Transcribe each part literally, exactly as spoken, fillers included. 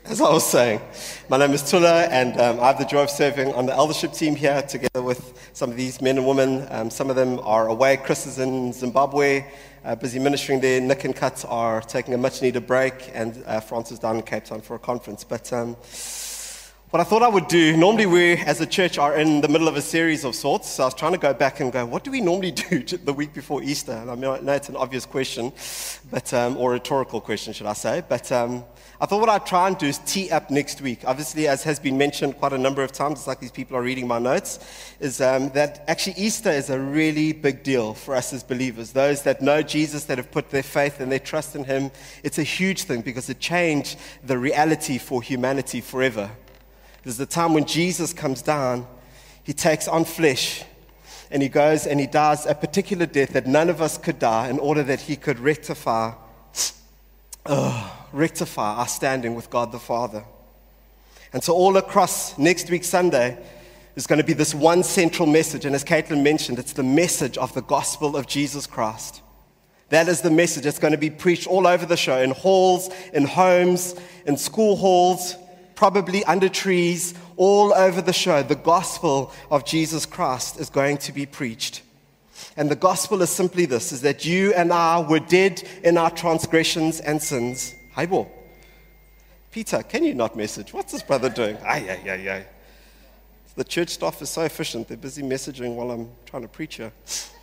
As I was saying, my name is Tula, and um, I have the joy of serving on the eldership team here together with some of these men and women. Um, some of them are away. Chris is in Zimbabwe, uh, busy ministering there. Nick and Kat are taking a much-needed break, and uh, France is down in Cape Town for a conference. But um, what I thought I would do, normally we as a church are in the middle of a series of sorts, so I was trying to go back and go, what do we normally do the week before Easter? And I mean, I know it's an obvious question, but um, or rhetorical question, should I say, but um, I thought what I'd try and do is tee up next week. Obviously, as has been mentioned quite a number of times, it's like these people are reading my notes, is um, that actually Easter is a really big deal for us as believers. Those that know Jesus, that have put their faith and their trust in Him, it's a huge thing because it changed the reality for humanity forever. There's the time when Jesus comes down, He takes on flesh, and He goes and He dies a particular death that none of us could die in order that He could rectify uh, rectify our standing with God the Father. And so all across next week Sunday is going to be this one central message, and as Caitlin mentioned, it's the message of the gospel of Jesus Christ. That is the message that's going to be preached all over the show, in halls, in homes, in school halls, probably under trees, all over the show. The gospel of Jesus Christ is going to be preached. And the gospel is simply this, is that you and I were dead in our transgressions and sins. Hi, Bo. Peter, can you not message? What's this brother doing? Ay, ay, ay, ay. The church staff is so efficient. They're busy messaging while I'm trying to preach here.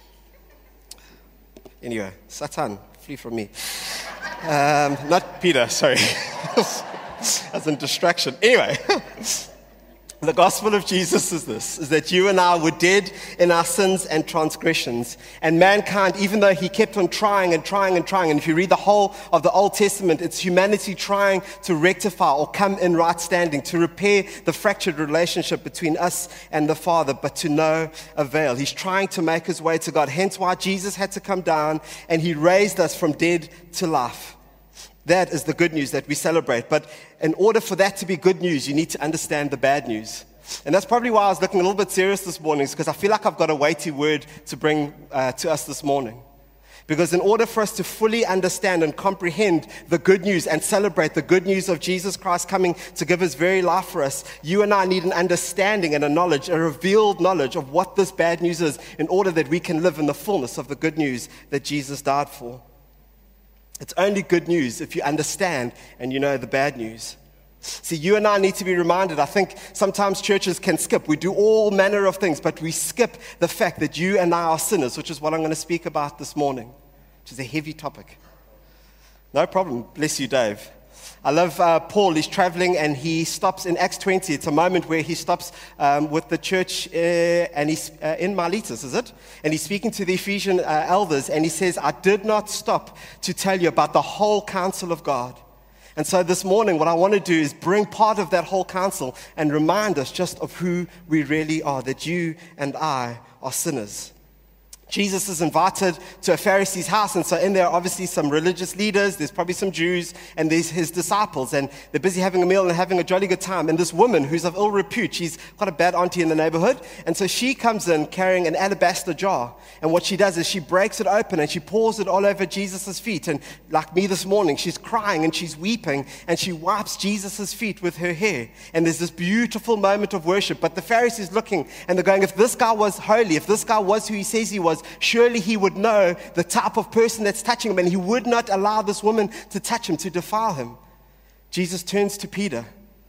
Anyway, Satan, flee from me. Um, not Peter, sorry. As a distraction. Anyway, the gospel of Jesus is this, is that you and I were dead in our sins and transgressions. And mankind, even though he kept on trying and trying and trying, and if you read the whole of the Old Testament, it's humanity trying to rectify or come in right standing, to repair the fractured relationship between us and the Father, but to no avail. He's trying to make his way to God. Hence why Jesus had to come down, and he raised us from dead to life. That is the good news that we celebrate. But in order for that to be good news, you need to understand the bad news. And that's probably why I was looking a little bit serious this morning, because I feel like I've got a weighty word to bring uh, to us this morning. Because in order for us to fully understand and comprehend the good news and celebrate the good news of Jesus Christ coming to give his very life for us, you and I need an understanding and a knowledge, a revealed knowledge of what this bad news is, in order that we can live in the fullness of the good news that Jesus died for. It's only good news if you understand and you know the bad news. See, you and I need to be reminded. I think sometimes churches can skip. We do all manner of things, but we skip the fact that you and I are sinners, which is what I'm going to speak about this morning, which is a heavy topic. No problem. Bless you, Dave. I love uh, Paul. He's traveling and he stops in Acts twenty. It's a moment where he stops um, with the church uh, and he's uh, in Miletus, is it? And he's speaking to the Ephesian uh, elders, and he says, I did not stop to tell you about the whole counsel of God. And so this morning, what I want to do is bring part of that whole counsel and remind us just of who we really are, that you and I are sinners. Jesus is invited to a Pharisee's house, and so in there are obviously some religious leaders, there's probably some Jews, and there's his disciples, and they're busy having a meal and having a jolly good time. And this woman, who's of ill repute, she's quite a bad auntie in the neighborhood, and so she comes in carrying an alabaster jar, and what she does is she breaks it open and she pours it all over Jesus' feet. And like me this morning, she's crying and she's weeping, and she wipes Jesus' feet with her hair, and there's this beautiful moment of worship. But the Pharisees looking, and they're going, if this guy was holy, if this guy was who he says he was, surely he would know the type of person that's touching him, and he would not allow this woman to touch him, to defile him. Jesus turns to Peter,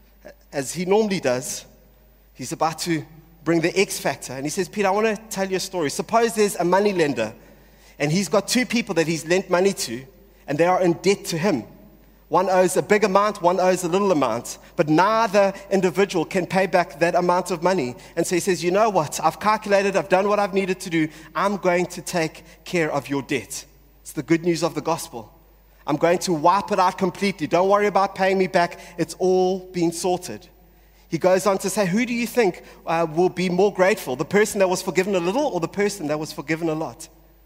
as he normally does. He's about to bring the X factor, and he says, Peter, I want to tell you a story. Suppose there's a money lender, and he's got two people that he's lent money to, and they are in debt to him. One owes a big amount, one owes a little amount, but neither individual can pay back that amount of money. And so he says, you know what, I've calculated, I've done what I've needed to do. I'm going to take care of your debt. It's the good news of the gospel. I'm going to wipe it out completely. Don't worry about paying me back. It's all been sorted. He goes on to say, who do you think uh, will be more grateful? The person that was forgiven a little or the person that was forgiven a lot?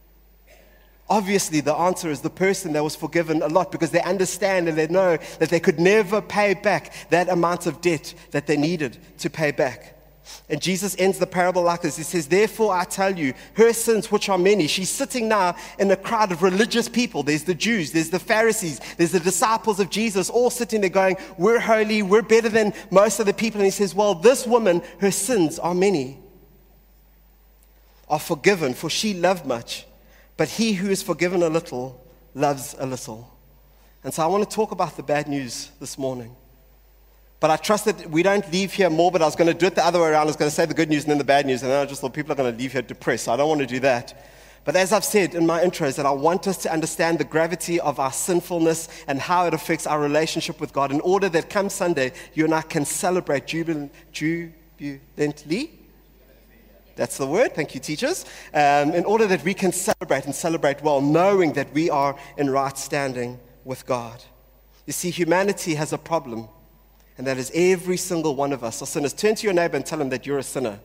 Obviously, the answer is the person that was forgiven a lot, because they understand and they know that they could never pay back that amount of debt that they needed to pay back. And Jesus ends the parable like this. He says, therefore I tell you, her sins, which are many. She's sitting now in a crowd of religious people. There's the Jews, there's the Pharisees, there's the disciples of Jesus, all sitting there going, we're holy, we're better than most of the people. And he says, well, this woman, her sins are many, are forgiven, for she loved much. But he who is forgiven a little loves a little. And so I want to talk about the bad news this morning. But I trust that we don't leave here morbid. I was going to do it the other way around. I was going to say the good news and then the bad news. And then I just thought people are going to leave here depressed. So I don't want to do that. But as I've said in my intro, is that I want us to understand the gravity of our sinfulness and how it affects our relationship with God in order that come Sunday, you and I can celebrate jubil- jubilantly. That's the word. Thank you, teachers. Um, in order that we can celebrate and celebrate well, knowing that we are in right standing with God. You see, humanity has a problem. And that is every single one of us are sinners. Turn to your neighbor and tell him that you're a sinner.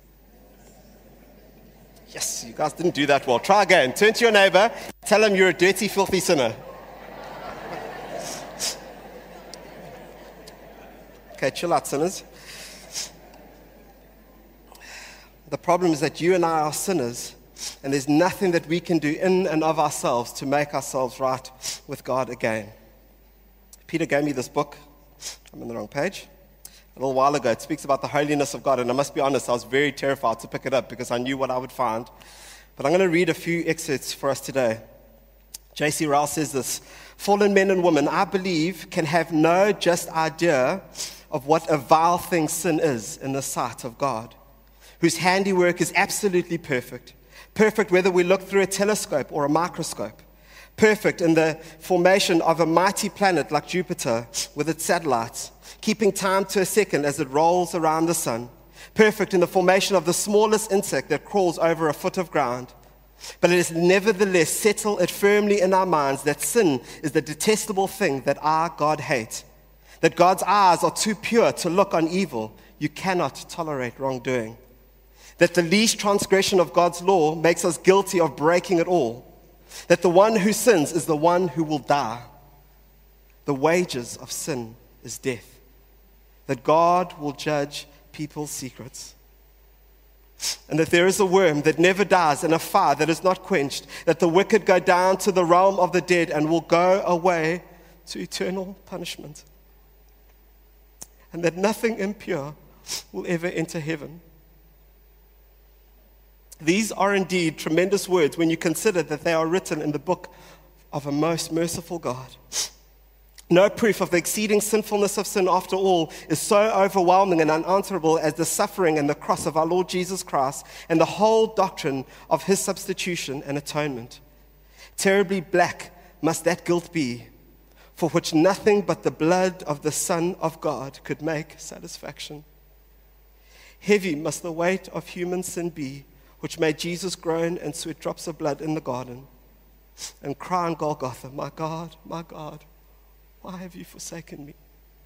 Yes, you guys didn't do that well. Try again. Turn to your neighbor, tell him you're a dirty, filthy sinner. Okay, chill out, sinners. The problem is that you and I are sinners, and there's nothing that we can do in and of ourselves to make ourselves right with God again. Peter gave me this book. I'm on the wrong page. A little while ago, it speaks about the holiness of God, and I must be honest, I was very terrified to pick it up because I knew what I would find. But I'm going to read a few excerpts for us today. J C Ryle says this, fallen men and women, I believe, can have no just idea of what a vile thing sin is in the sight of God, whose handiwork is absolutely perfect, perfect whether we look through a telescope or a microscope. Perfect in the formation of a mighty planet like Jupiter with its satellites, keeping time to a second as it rolls around the sun. Perfect in the formation of the smallest insect that crawls over a foot of ground. But it is nevertheless settle it firmly in our minds that sin is the detestable thing that our God hates. That God's eyes are too pure to look on evil. You cannot tolerate wrongdoing. That the least transgression of God's law makes us guilty of breaking it all. That the one who sins is the one who will die. The wages of sin is death. That God will judge people's secrets. And that there is a worm that never dies and a fire that is not quenched. That the wicked go down to the realm of the dead and will go away to eternal punishment. And that nothing impure will ever enter heaven. These are indeed tremendous words when you consider that they are written in the book of a most merciful God. No proof of the exceeding sinfulness of sin, after all, is so overwhelming and unanswerable as the suffering and the cross of our Lord Jesus Christ and the whole doctrine of his substitution and atonement. Terribly black must that guilt be, for which nothing but the blood of the Son of God could make satisfaction. Heavy must the weight of human sin be, which made Jesus groan and sweat drops of blood in the garden and cry on Golgotha, my God, my God, why have you forsaken me?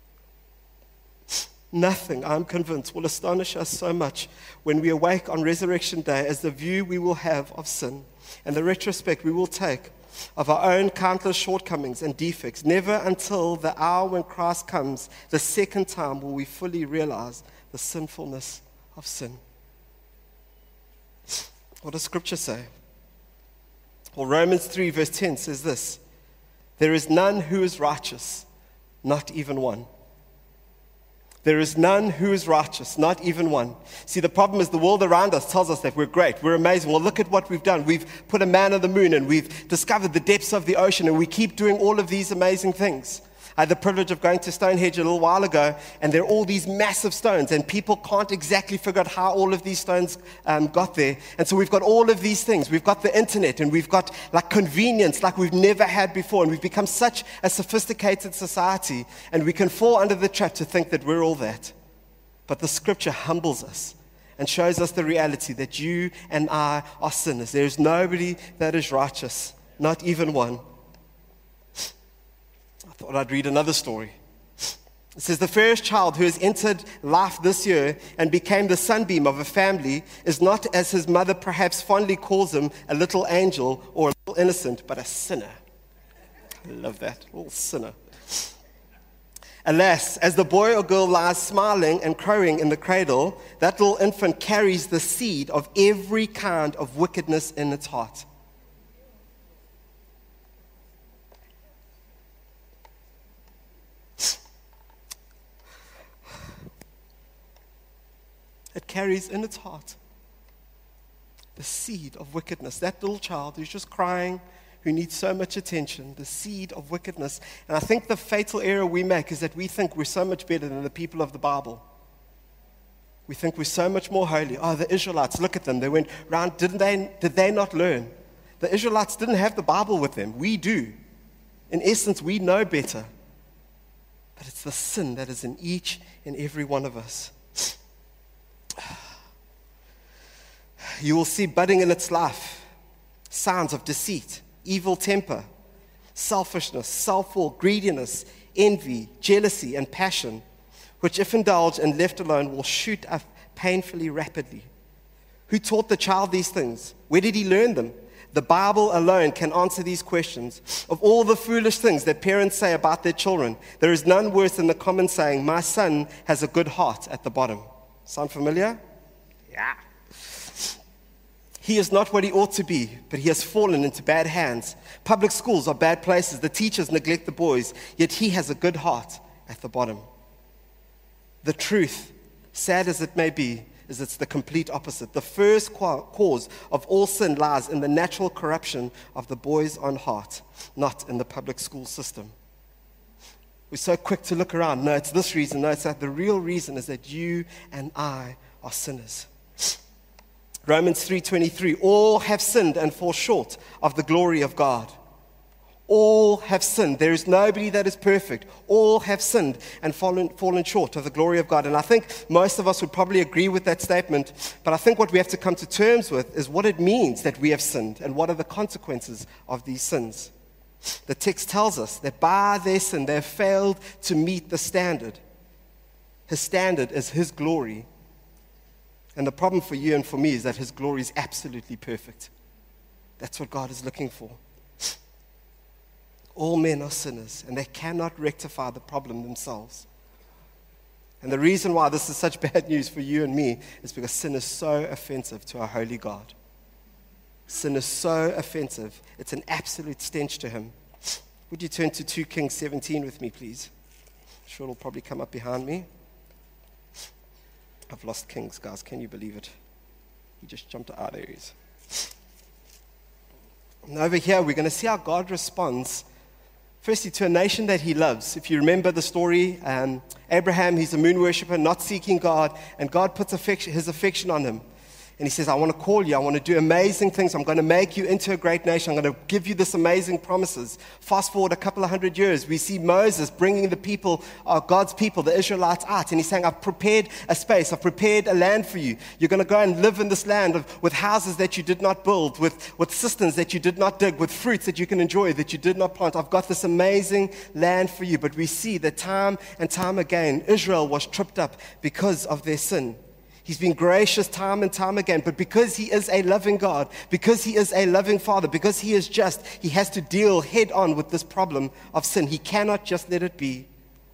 Nothing, I'm convinced, will astonish us so much when we awake on Resurrection Day as the view we will have of sin and the retrospect we will take of our own countless shortcomings and defects. Never until the hour when Christ comes the second time will we fully realize the sinfulness of sin. What does Scripture say? Well, Romans three verse ten says this, there is none who is righteous, not even one. There is none who is righteous, not even one. See, the problem is the world around us tells us that we're great, we're amazing. Well, look at what we've done. We've put a man on the moon and we've discovered the depths of the ocean and we keep doing all of these amazing things. I had the privilege of going to Stonehenge a little while ago, and there are all these massive stones, and people can't exactly figure out how all of these stones um, got there. And so we've got all of these things. We've got the internet, and we've got like convenience like we've never had before, and we've become such a sophisticated society, and we can fall under the trap to think that we're all that. But the Scripture humbles us and shows us the reality that you and I are sinners. There is nobody that is righteous, not even one. I thought I'd read another story. It says, the first child who has entered life this year and became the sunbeam of a family is not, as his mother perhaps fondly calls him, a little angel or a little innocent, but a sinner. I love that, a little sinner. Alas, as the boy or girl lies smiling and crowing in the cradle, that little infant carries the seed of every kind of wickedness in its heart. It carries in its heart the seed of wickedness. That little child who's just crying, who needs so much attention, the seed of wickedness. And I think the fatal error we make is that we think we're so much better than the people of the Bible. We think we're so much more holy. Oh, the Israelites, look at them. They went round, didn't they, did they not learn? The Israelites didn't have the Bible with them. We do. In essence, we know better. But it's the sin that is in each and every one of us. You will see budding in its life signs of deceit, evil temper, selfishness, self-will, greediness, envy, jealousy, and passion, which if indulged and left alone will shoot up painfully rapidly. Who taught the child these things? Where did he learn them? The Bible alone can answer these questions. Of all the foolish things that parents say about their children, there is none worse than the common saying, "My son has a good heart," at the bottom. Sound familiar? Yeah. He is not what he ought to be, but he has fallen into bad hands. Public schools are bad places. The teachers neglect the boys, yet he has a good heart at the bottom. The truth, sad as it may be, is it's the complete opposite. The first cause of all sin lies in the natural corruption of the boy's own heart, not in the public school system. We're so quick to look around. No, it's this reason. No, it's that. The real reason is that you and I are sinners. Romans three twenty-three, all have sinned and fall short of the glory of God. All have sinned. There is nobody that is perfect. All have sinned and fallen, fallen short of the glory of God. And I think most of us would probably agree with that statement. But I think what we have to come to terms with is what it means that we have sinned and what are the consequences of these sins. The text tells us that by their sin they have failed to meet the standard. His standard is His glory. And the problem for you and for me is that His glory is absolutely perfect. That's what God is looking for. All men are sinners, and they cannot rectify the problem themselves. And the reason why this is such bad news for you and me is because sin is so offensive to our holy God. Sin is so offensive. It's an absolute stench to Him. Would you turn to Second Kings seventeen with me, please? I'm sure it'll probably come up behind me. I've lost Kings, guys. Can you believe it? He just jumped out. Ah, there he is. And over here, we're going to see how God responds, firstly, to a nation that He loves. If you remember the story, um, Abraham, he's a moon worshiper, not seeking God, and God puts affection, His affection on him. And He says, I want to call you. I want to do amazing things. I'm going to make you into a great nation. I'm going to give you this amazing promises. Fast forward a couple of hundred years, we see Moses bringing the people, uh, God's people, the Israelites out. And he's saying, I've prepared a space. I've prepared a land for you. You're going to go and live in this land of, with houses that you did not build, with, with cisterns that you did not dig, with fruits that you can enjoy that you did not plant. I've got this amazing land for you. But we see that time and time again, Israel was tripped up because of their sin. He's been gracious time and time again, but because He is a loving God, because He is a loving Father, because He is just, He has to deal head on with this problem of sin. He cannot just let it be.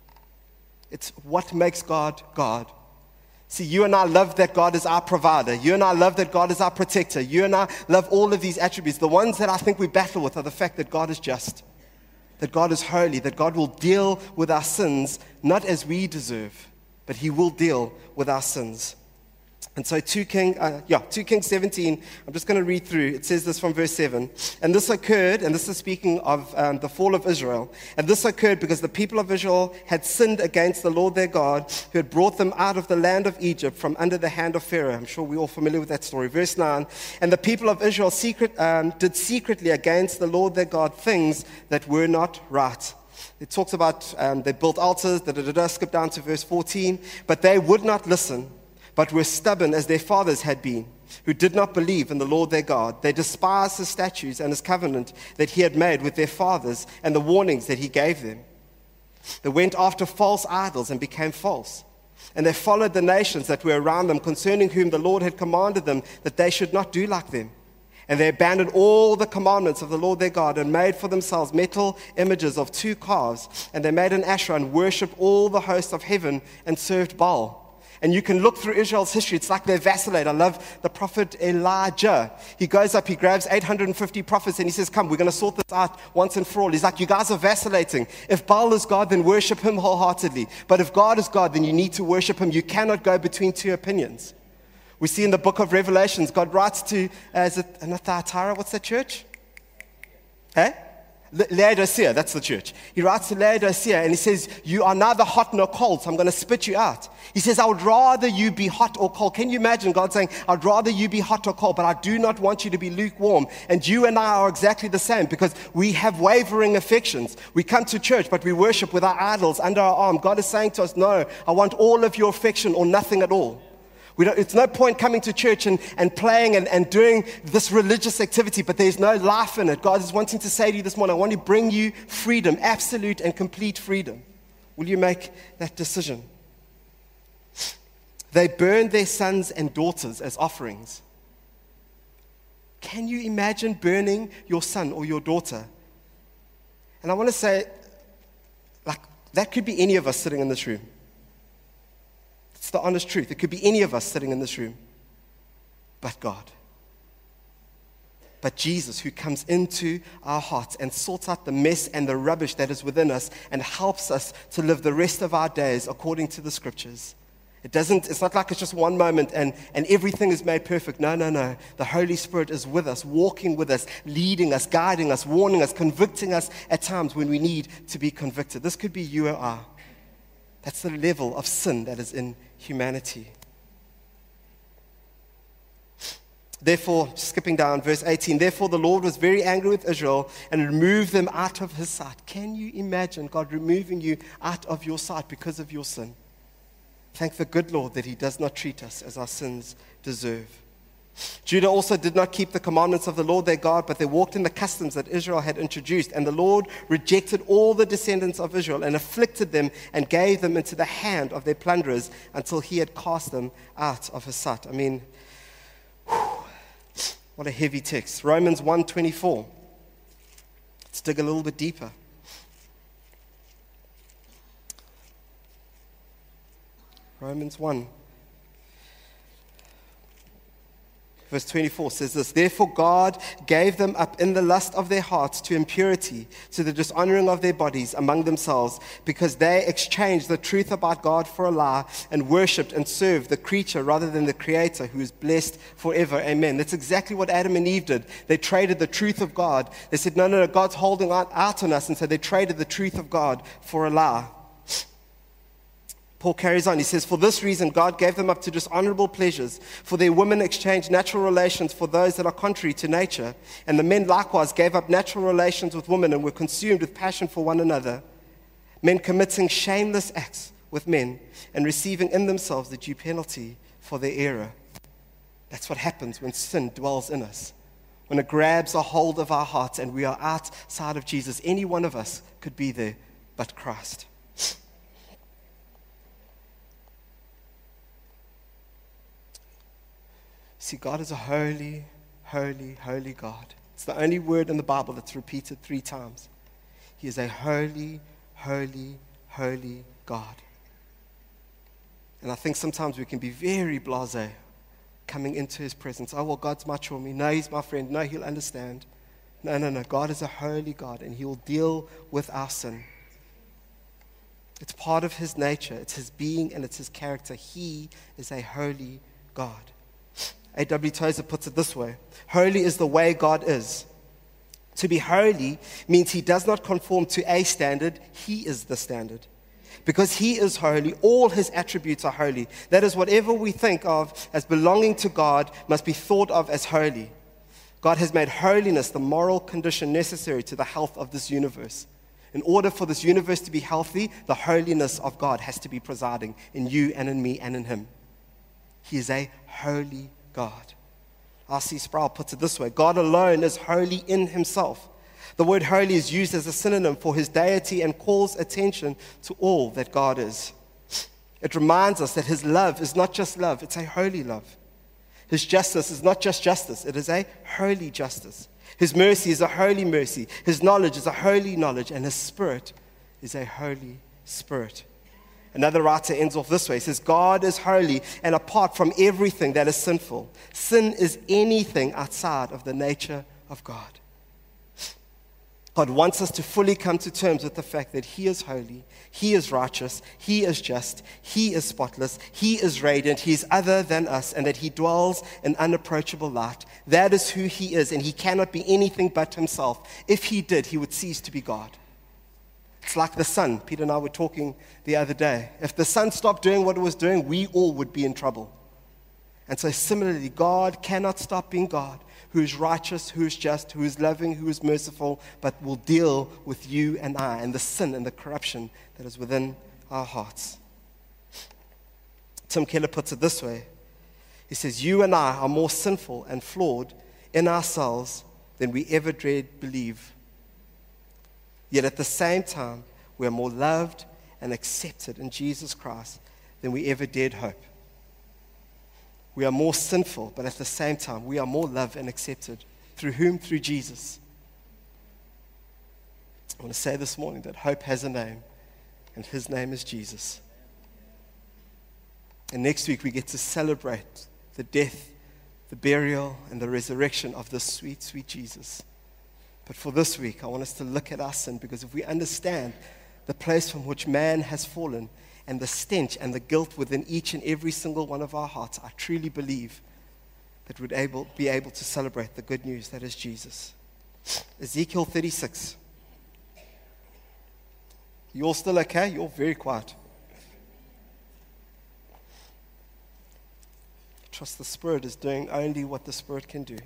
It's what makes God, God. See, you and I love that God is our provider. You and I love that God is our protector. You and I love all of these attributes. The ones that I think we battle with are the fact that God is just, that God is holy, that God will deal with our sins, not as we deserve, but He will deal with our sins. And so Second King, uh, yeah, Second Kings seventeen, I'm just going to read through. It says this from verse seven. And this occurred, and this is speaking of um, the fall of Israel. And this occurred because the people of Israel had sinned against the Lord their God, who had brought them out of the land of Egypt from under the hand of Pharaoh. I'm sure we're all familiar with that story. Verse nine. And the people of Israel secret, um, did secretly against the Lord their God things that were not right. It talks about um, they built altars, da da da da, skip down to verse fourteen. But they would not listen, but were stubborn as their fathers had been, who did not believe in the Lord their God. They despised His statutes and His covenant that He had made with their fathers and the warnings that He gave them. They went after false idols and became false. And they followed the nations that were around them, concerning whom the Lord had commanded them that they should not do like them. And they abandoned all the commandments of the Lord their God and made for themselves metal images of two calves. And they made an Asherah and worshipped all the hosts of heaven and served Baal. And you can look through Israel's history. It's like they vacillate. I love the prophet Elijah. He goes up, he grabs eight hundred fifty prophets, and he says, come, we're going to sort this out once and for all. He's like, you guys are vacillating. If Baal is God, then worship him wholeheartedly. But if God is God, then you need to worship him. You cannot go between two opinions. We see in the book of Revelations, God writes to, uh, is it Thyatira? What's that church? Hey? Laodicea, that's the church. He writes to Laodicea and he says, you are neither hot nor cold, so I'm going to spit you out. He says, I would rather you be hot or cold. Can you imagine God saying, I'd rather you be hot or cold, but I do not want you to be lukewarm. And you and I are exactly the same because we have wavering affections. We come to church, but we worship with our idols under our arm. God is saying to us, no, I want all of your affection or nothing at all. We don't, it's no point coming to church and, and playing and, and doing this religious activity, but there's no life in it. God is wanting to say to you this morning, I want to bring you freedom, absolute and complete freedom. Will you make that decision? They burned their sons and daughters as offerings. Can you imagine burning your son or your daughter? And I want to say, like, that could be any of us sitting in this room. It's the honest truth. It could be any of us sitting in this room, but God. But Jesus, who comes into our hearts and sorts out the mess and the rubbish that is within us and helps us to live the rest of our days according to the scriptures. It doesn't, it's not like it's just one moment and, and everything is made perfect. No, no, no. The Holy Spirit is with us, walking with us, leading us, guiding us, warning us, convicting us at times when we need to be convicted. This could be you or I. That's the level of sin that is in humanity. Therefore, skipping down, verse eighteen, therefore the Lord was very angry with Israel and removed them out of his sight. Can you imagine God removing you out of your sight because of your sin? Thank the good Lord that he does not treat us as our sins deserve. Judah also did not keep the commandments of the Lord their God, but they walked in the customs that Israel had introduced. And the Lord rejected all the descendants of Israel and afflicted them and gave them into the hand of their plunderers until he had cast them out of his sight. I mean, whew, what a heavy text. Romans one twenty-four. Let's dig a little bit deeper. Romans one. Verse twenty-four says this, therefore God gave them up in the lust of their hearts to impurity, to the dishonoring of their bodies among themselves, because they exchanged the truth about God for a lie and worshipped and served the creature rather than the Creator, who is blessed forever. Amen. That's exactly what Adam and Eve did. They traded the truth of God. They said, no, no, no, God's holding out, out on us. And so they traded the truth of God for a lie. Paul carries on. He says, for this reason, God gave them up to dishonorable pleasures. For their women exchanged natural relations for those that are contrary to nature. And the men likewise gave up natural relations with women and were consumed with passion for one another. Men committing shameless acts with men and receiving in themselves the due penalty for their error. That's what happens when sin dwells in us. When it grabs a hold of our hearts and we are outside of Jesus. Any one of us could be there but Christ. See, God is a holy, holy, holy God. It's the only word in the Bible that's repeated three times. He is a holy, holy, holy God. And I think sometimes we can be very blasé coming into his presence. Oh, well, God's much for me. No, he's my friend. No, he'll understand. No, no, no. God is a holy God, and he will deal with our sin. It's part of his nature. It's his being, and it's his character. He is a holy God. A W Tozer puts it this way. Holy is the way God is. To be holy means he does not conform to a standard. He is the standard. Because he is holy, all his attributes are holy. That is, whatever we think of as belonging to God must be thought of as holy. God has made holiness the moral condition necessary to the health of this universe. In order for this universe to be healthy, the holiness of God has to be presiding in you and in me and in him. He is a holy God. R C Sproul puts it this way. God alone is holy in himself. The word holy is used as a synonym for his deity and calls attention to all that God is. It reminds us that his love is not just love, it's a holy love. His justice is not just justice, it is a holy justice. His mercy is a holy mercy. His knowledge is a holy knowledge. And his spirit is a holy spirit. Another writer ends off this way. He says, God is holy and apart from everything that is sinful. Sin is anything outside of the nature of God. God wants us to fully come to terms with the fact that He is holy, He is righteous, He is just, He is spotless, He is radiant, He is other than us, and that He dwells in unapproachable light. That is who He is, and He cannot be anything but Himself. If He did, He would cease to be God. It's like the sun. Peter and I were talking the other day. If the sun stopped doing what it was doing, we all would be in trouble. And so similarly, God cannot stop being God, who is righteous, who is just, who is loving, who is merciful, but will deal with you and I and the sin and the corruption that is within our hearts. Tim Keller puts it this way. He says, you and I are more sinful and flawed in ourselves than we ever dared believe. Yet at the same time, we are more loved and accepted in Jesus Christ than we ever dared hope. We are more sinful, but at the same time, we are more loved and accepted. Through whom? Through Jesus. I want to say this morning that hope has a name, and His name is Jesus. And next week, we get to celebrate the death, the burial, and the resurrection of this sweet, sweet Jesus. But for this week, I want us to look at our sin, because if we understand the place from which man has fallen, and the stench and the guilt within each and every single one of our hearts, I truly believe that we'd able, be able to celebrate the good news that is Jesus. Ezekiel thirty-six. You all still okay? You're very quiet. Trust the Spirit is doing only what the Spirit can do.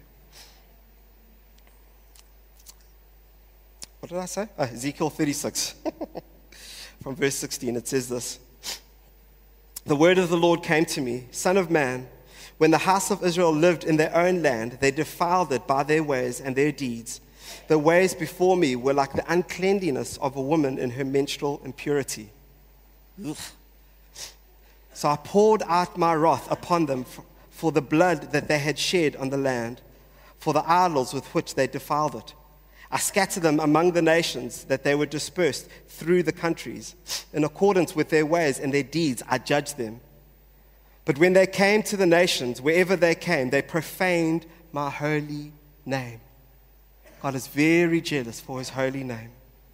What did I say? Oh, Ezekiel thirty-six. From verse sixteen, it says this. The word of the Lord came to me, Son of man, when the house of Israel lived in their own land, they defiled it by their ways and their deeds. The ways before me were like the uncleanliness of a woman in her menstrual impurity. Ugh. So I poured out my wrath upon them for, for the blood that they had shed on the land, for the idols with which they defiled it. I scattered them among the nations, that they were dispersed through the countries. In accordance with their ways and their deeds, I judged them. But when they came to the nations, wherever they came, they profaned my holy name. God is very jealous for His holy name,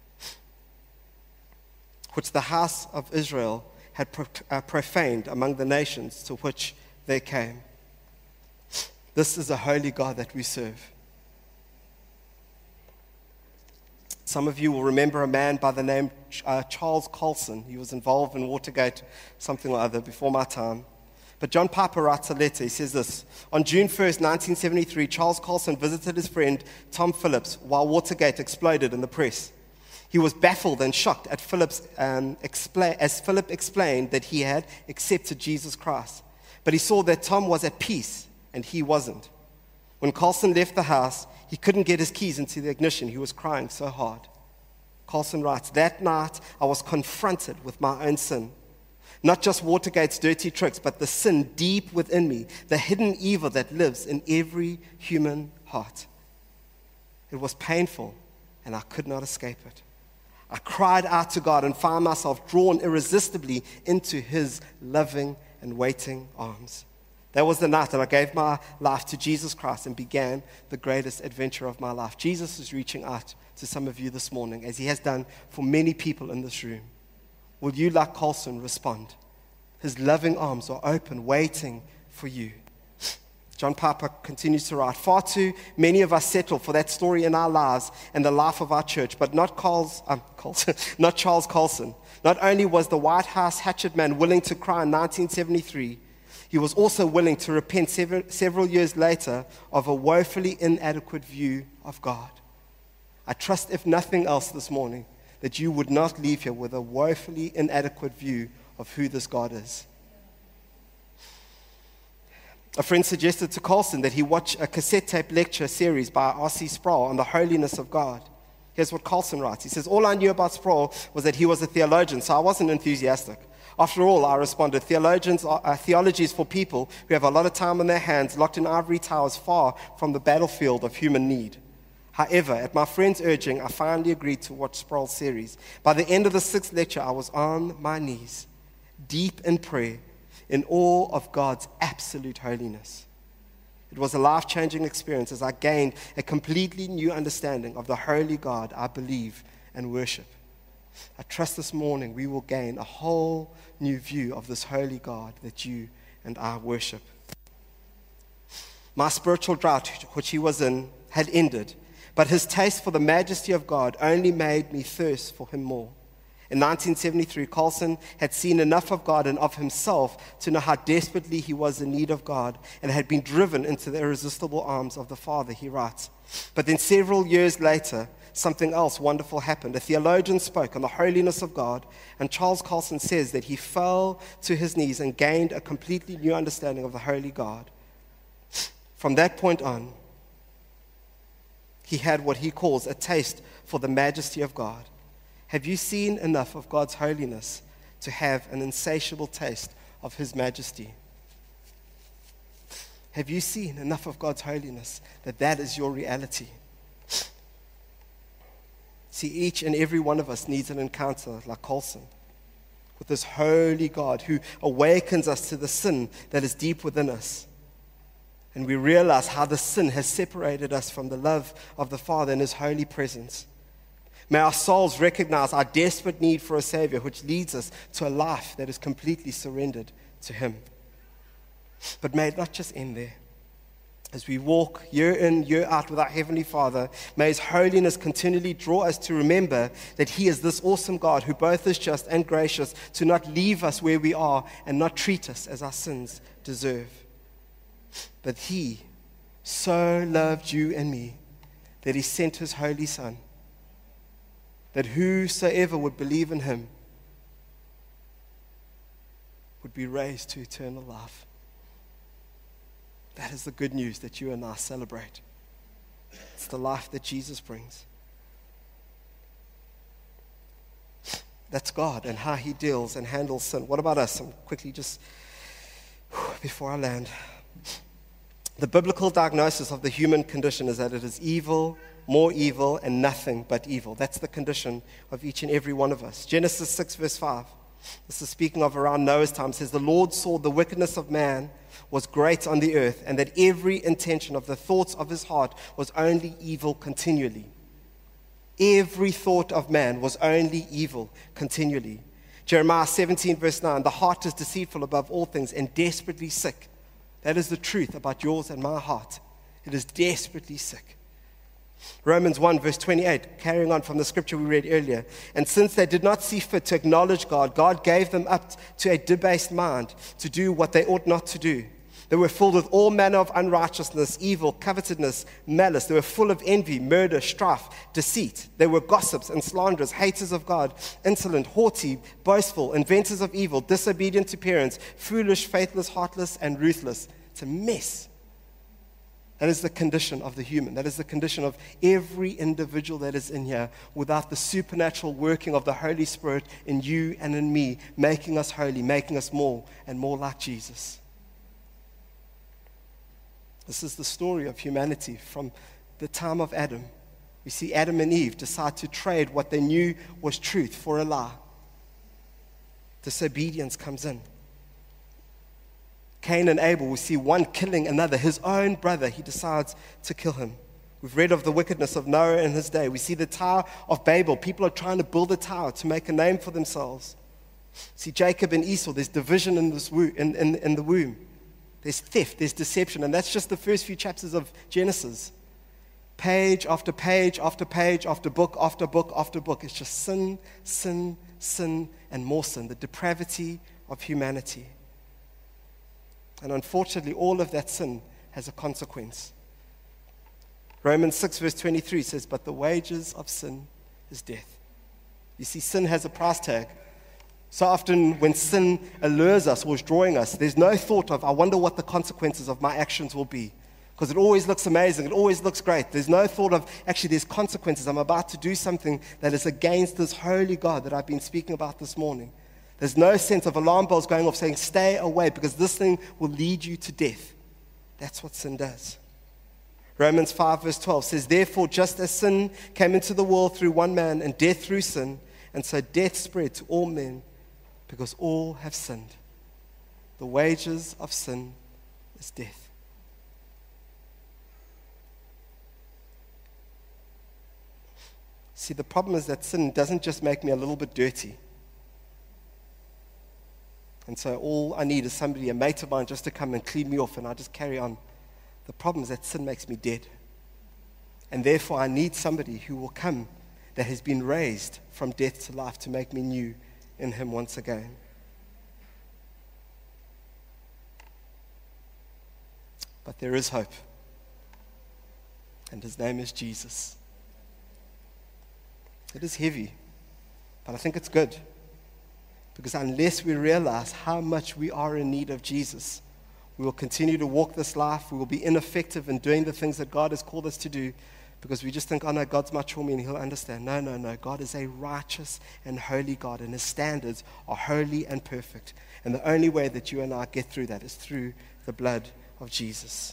which the house of Israel had pro- uh, profaned among the nations to which they came. This is a holy God that we serve. Some of you will remember a man by the name uh, Charles Colson. He was involved in Watergate, something or other, before my time. But John Piper writes a letter. He says this. On June first, nineteen seventy-three, Charles Colson visited his friend Tom Phillips while Watergate exploded in the press. He was baffled and shocked at Phillips, um, expla- as Philip explained that he had accepted Jesus Christ. But he saw that Tom was at peace, and he wasn't. When Colson left the house, he couldn't get his keys into the ignition. He was crying so hard. Colson writes, that night I was confronted with my own sin. Not just Watergate's dirty tricks, but the sin deep within me, the hidden evil that lives in every human heart. It was painful, and I could not escape it. I cried out to God and found myself drawn irresistibly into His loving and waiting arms. That was the night that I gave my life to Jesus Christ and began the greatest adventure of my life. Jesus is reaching out to some of you this morning, as He has done for many people in this room. Will you, like Colson, respond? His loving arms are open, waiting for you. John Piper continues to write, far too many of us settle for that story in our lives and the life of our church, but not, Carl's, um, Colson, not Charles Colson. Not only was the White House hatchet man willing to cry in nineteen seventy-three, he was also willing to repent several, several years later of a woefully inadequate view of God. I trust, if nothing else this morning, that you would not leave here with a woefully inadequate view of who this God is. A friend suggested to Colson that he watch a cassette tape lecture series by R C Sproul on the holiness of God. He Here's what Carlson writes. He says, all I knew about Sproul was that he was a theologian, so I wasn't enthusiastic. After all, I responded, theologians are, uh, theology is for people who have a lot of time on their hands, locked in ivory towers far from the battlefield of human need. However, at my friend's urging, I finally agreed to watch Sproul's series. By the end of the sixth lecture, I was on my knees, deep in prayer, in awe of God's absolute holiness. It was a life-changing experience as I gained a completely new understanding of the holy God I believe and worship. I trust this morning we will gain a whole new view of this holy God that you and I worship. My spiritual drought, which he was in, had ended, but his taste for the majesty of God only made me thirst for him more. In nineteen seventy-three, Carlson had seen enough of God and of himself to know how desperately he was in need of God and had been driven into the irresistible arms of the Father, he writes. But then several years later, something else wonderful happened. A theologian spoke on the holiness of God, and Charles Carlson says that he fell to his knees and gained a completely new understanding of the holy God. From that point on, he had what he calls a taste for the majesty of God. Have you seen enough of God's holiness to have an insatiable taste of his majesty? Have you seen enough of God's holiness that that is your reality? See, each and every one of us needs an encounter like Carlson with this holy God who awakens us to the sin that is deep within us. And we realize how the sin has separated us from the love of the Father in his holy presence. May our souls recognize our desperate need for a Savior, which leads us to a life that is completely surrendered to him. But may it not just end there. As we walk year in, year out with our Heavenly Father, may his holiness continually draw us to remember that he is this awesome God who both is just and gracious, to not leave us where we are and not treat us as our sins deserve. But he so loved you and me that he sent his holy Son, that whosoever would believe in him would be raised to eternal life. That is the good news that you and I celebrate. It's the life that Jesus brings. That's God and how he deals and handles sin. What about us? I'm quickly just, before I land. The biblical diagnosis of the human condition is that it is evil, more evil, and nothing but evil. That's the condition of each and every one of us. Genesis six verse five. This is speaking of around Noah's time. It says, the Lord saw the wickedness of man was great on the earth, and that every intention of the thoughts of his heart was only evil continually. Every thought of man was only evil continually. Jeremiah seventeen verse nine, the heart is deceitful above all things and desperately sick. That is the truth about yours and my heart. It is desperately sick. Romans one verse twenty-eight, carrying on from the scripture we read earlier. And since they did not see fit to acknowledge God, God gave them up to a debased mind to do what they ought not to do. They were filled with all manner of unrighteousness, evil, covetousness, malice. They were full of envy, murder, strife, deceit. They were gossips and slanderers, haters of God, insolent, haughty, boastful, inventors of evil, disobedient to parents, foolish, faithless, heartless, and ruthless. It's a mess. That is the condition of the human. That is the condition of every individual that is in here without the supernatural working of the Holy Spirit in you and in me, making us holy, making us more and more like Jesus. This is the story of humanity from the time of Adam. We see Adam and Eve decide to trade what they knew was truth for a lie. Disobedience comes in. Cain and Abel, we see one killing another, his own brother. He decides to kill him. We've read of the wickedness of Noah in his day. We see the Tower of Babel. People are trying to build a tower to make a name for themselves. See Jacob and Esau, there's division in, this wo- in, in, in the womb. There's theft, there's deception, and that's just the first few chapters of Genesis. Page after page after page after book after book after book. It's just sin, sin, sin, and more sin, the depravity of humanity. And unfortunately, all of that sin has a consequence. Romans six verse twenty-three says, but the wages of sin is death. You see, sin has a price tag. So often when sin allures us or is drawing us, there's no thought of, I wonder what the consequences of my actions will be. Because it always looks amazing. It always looks great. There's no thought of, actually, there's consequences. I'm about to do something that is against this holy God that I've been speaking about this morning. There's no sense of alarm bells going off saying, stay away, because this thing will lead you to death. That's what sin does. Romans five verse twelve says, therefore, just as sin came into the world through one man, and death through sin, and so death spread to all men, because all have sinned. The wages of sin is death. See, the problem is that sin doesn't just make me a little bit dirty. And so all I need is somebody, a mate of mine, just to come and clean me off, and I just carry on. The problem is that sin makes me dead. And therefore I need somebody who will come that has been raised from death to life to make me new in him once again. But there is hope. And his name is Jesus. It is heavy, but I think it's good. Because unless we realize how much we are in need of Jesus, we will continue to walk this life. We will be ineffective in doing the things that God has called us to do, because we just think, oh no, God's much for me and he'll understand. No, no, no. God is a righteous and holy God, and his standards are holy and perfect. And the only way that you and I get through that is through the blood of Jesus.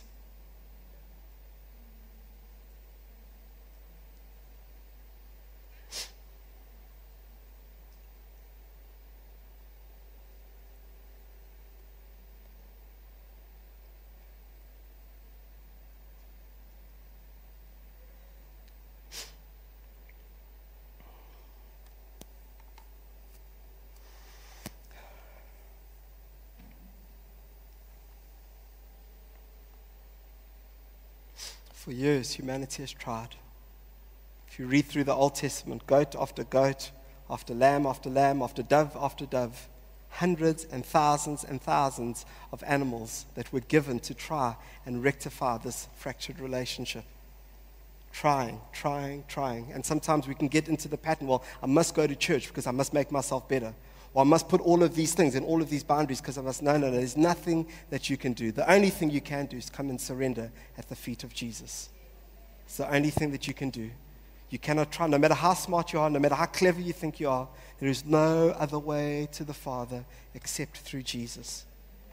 For years, humanity has tried. If you read through the Old Testament, goat after goat, after lamb after lamb, after dove after dove, hundreds and thousands and thousands of animals that were given to try and rectify this fractured relationship. Trying, trying, trying. And sometimes we can get into the pattern, well, I must go to church because I must make myself better. Or I must put all of these things in all of these boundaries because I must, no, no, no, there's nothing that you can do. The only thing you can do is come and surrender at the feet of Jesus. It's the only thing that you can do. You cannot try, no matter how smart you are, no matter how clever you think you are, there is no other way to the Father except through Jesus.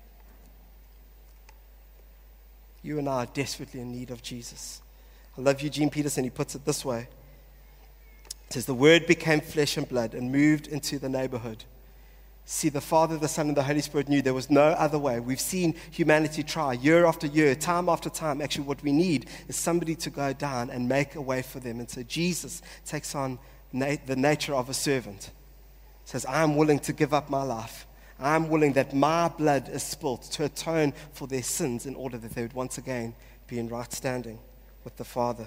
You and I are desperately in need of Jesus. I love Eugene Peterson. He puts it this way. It says, the Word became flesh and blood and moved into the neighborhood. See, the Father, the Son, and the Holy Spirit knew there was no other way. We've seen humanity try year after year, time after time. Actually, what we need is somebody to go down and make a way for them. And so Jesus takes on na- the nature of a servant. He says, I'm willing to give up my life. I'm willing that my blood is spilt to atone for their sins in order that they would once again be in right standing with the Father.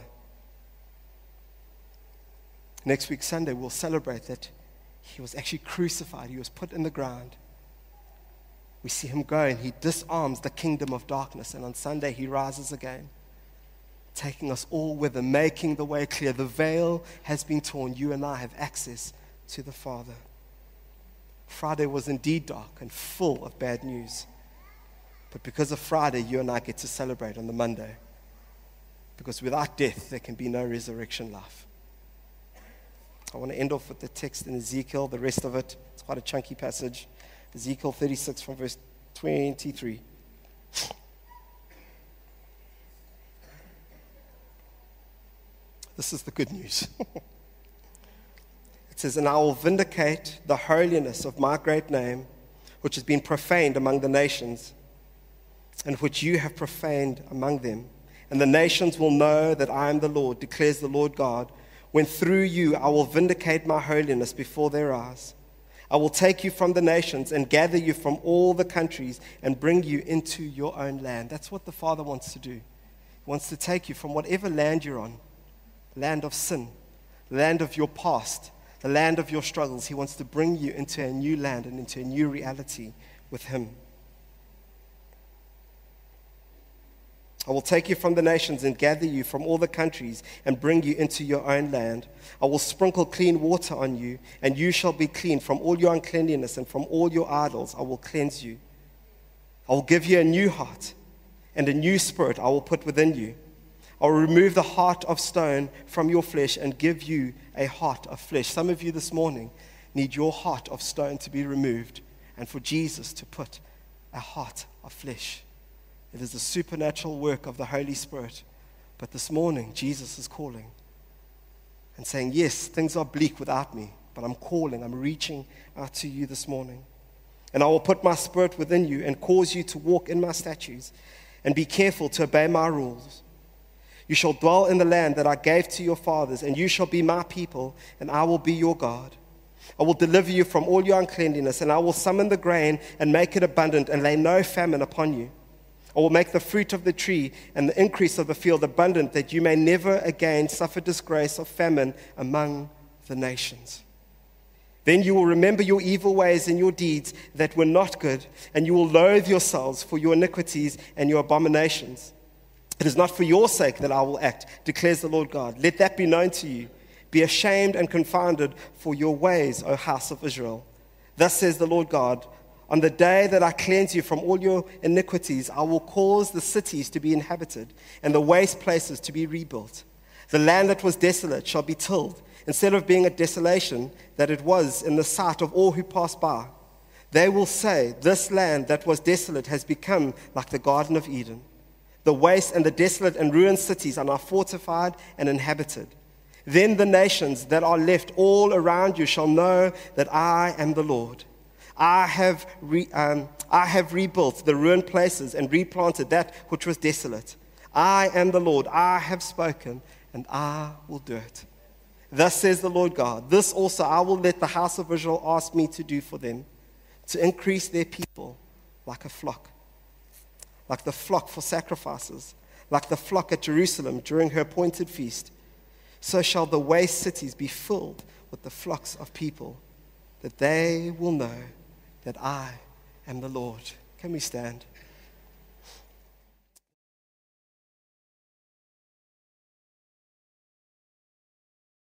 Next week, Sunday, we'll celebrate that he was actually crucified. He was put in the ground. We see him go and he disarms the kingdom of darkness. And on Sunday, he rises again, taking us all with him, making the way clear. The veil has been torn. You and I have access to the Father. Friday was indeed dark and full of bad news. But because of Friday, you and I get to celebrate on the Monday. Because without death, there can be no resurrection life. I want to end off with the text in Ezekiel, the rest of it. It's quite a chunky passage. Ezekiel thirty-six from verse twenty-three. This is the good news. It says, and I will vindicate the holiness of my great name, which has been profaned among the nations, and which you have profaned among them. And the nations will know that I am the Lord, declares the Lord God, when through you I will vindicate my holiness before their eyes. I will take you from the nations and gather you from all the countries and bring you into your own land. That's what the Father wants to do. He wants to take you from whatever land you're on, land of sin, land of your past, the land of your struggles. He wants to bring you into a new land and into a new reality with him. I will take you from the nations and gather you from all the countries and bring you into your own land. I will sprinkle clean water on you, and you shall be clean from all your uncleanliness, and from all your idols I will cleanse you. I will give you a new heart and a new spirit I will put within you. I will remove the heart of stone from your flesh and give you a heart of flesh. Some of you this morning need your heart of stone to be removed and for Jesus to put a heart of flesh. It is the supernatural work of the Holy Spirit. But this morning, Jesus is calling and saying, yes, things are bleak without me, but I'm calling, I'm reaching out to you this morning. And I will put my spirit within you and cause you to walk in my statutes and be careful to obey my rules. You shall dwell in the land that I gave to your fathers, and you shall be my people, and I will be your God. I will deliver you from all your uncleanness, and I will summon the grain and make it abundant and lay no famine upon you. I will make the fruit of the tree and the increase of the field abundant, that you may never again suffer disgrace or famine among the nations. Then you will remember your evil ways and your deeds that were not good, and you will loathe yourselves for your iniquities and your abominations. It is not for your sake that I will act, declares the Lord God. Let that be known to you. Be ashamed and confounded for your ways, O house of Israel. Thus says the Lord God, on the day that I cleanse you from all your iniquities, I will cause the cities to be inhabited and the waste places to be rebuilt. The land that was desolate shall be tilled, instead of being a desolation that it was in the sight of all who pass by. They will say, this land that was desolate has become like the Garden of Eden. The waste and the desolate and ruined cities are now fortified and inhabited. Then the nations that are left all around you shall know that I am the Lord. I have, re, um, I have rebuilt the ruined places and replanted that which was desolate. I am the Lord. I have spoken, and I will do it. Thus says the Lord God, this also I will let the house of Israel ask me to do for them, to increase their people like a flock. Like the flock for sacrifices, like the flock at Jerusalem during her appointed feast, so shall the waste cities be filled with the flocks of people, that they will know that I am the Lord. Can we stand?